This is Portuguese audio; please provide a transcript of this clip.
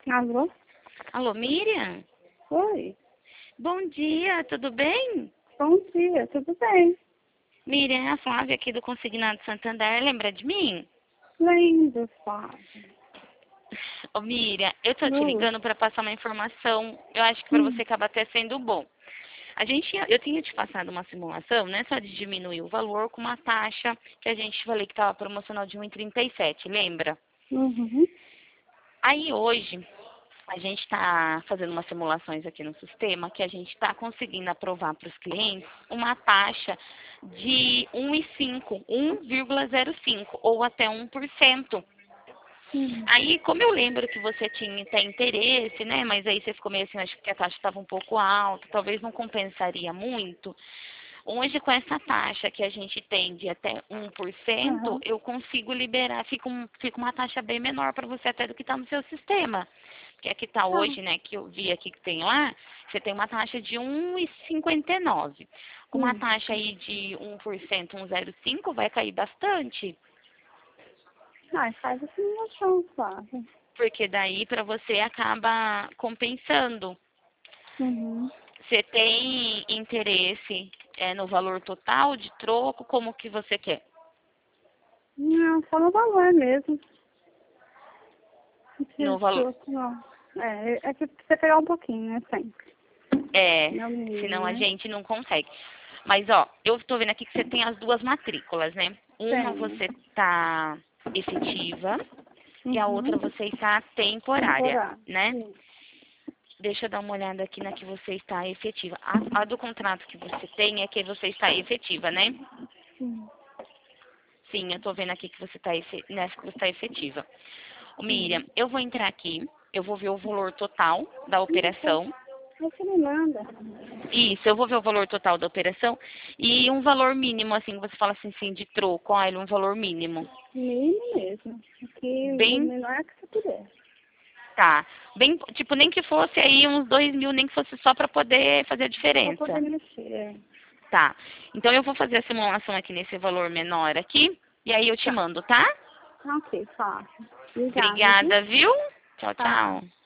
Alô? Alô, Miriam? Oi. Bom dia, tudo bem? Bom dia, tudo bem? Miriam, é a Flávia aqui do Consignado Santander, lembra de mim? Lembro, Flávia. Ô, Miriam, eu tô te Lu. ligando para passar uma informação, eu acho que para você acaba até sendo bom. Eu tinha te passado uma simulação, né, só de diminuir o valor com uma taxa que a gente falei que estava promocional de 1,37, lembra? Uhum. Aí hoje, a gente está fazendo umas simulações aqui no sistema que a gente está conseguindo aprovar para os clientes uma taxa de 1,05 ou até 1%. Uhum. Aí, como eu lembro que você tinha até interesse, né? Mas aí você ficou meio assim, acho que a taxa estava um pouco alta, talvez não compensaria muito. Hoje, com essa taxa que a gente tem de até 1%, Aham. eu consigo liberar, fica uma taxa bem menor para você até do que está no seu sistema. Porque aqui está Tá. hoje, né, que eu vi aqui que tem lá, você tem uma taxa de 1,59. Com uma Sim. taxa aí de 1%, 1,05, vai cair bastante. Ah, faz a simulação, Flávia. Porque daí para você acaba compensando. Uhum. Você tem interesse no valor total de troco? Como que você quer? Não, só no valor mesmo. Não No precisa de valor. outro, não. É que precisa pegar um pouquinho, né, sempre. É, Não mínimo, senão a né? gente não consegue. Mas, ó, eu tô vendo aqui que você tem as duas matrículas, né? Uma Tenho. você tá efetiva e a outra Uhum. você está temporária, Temporário. né? Sim. Deixa eu dar uma olhada aqui na que você está efetiva. A do contrato que você tem é que você está efetiva, né? Sim. Sim, eu tô vendo aqui que você está nessa que você está efetiva. Ô, Miriam, Uhum. eu vou entrar aqui, eu vou ver o valor total da Então, operação. aí você me manda. Isso, eu vou ver o valor total da operação e um valor mínimo, assim, você fala assim, sim, de troco, olha, um valor mínimo. Mínimo mesmo. Aqui, o Bem, menor que você puder. tá. Bem, tipo, nem que fosse aí uns 2.000, nem que fosse só para poder fazer a Só pra poder diferença. mexer. Tá. Então eu vou fazer a simulação aqui nesse valor menor aqui e aí eu te Tá. mando, tá? Ok, fácil. Obrigada, viu? Obrigada, viu? Tchau, Tá. tchau.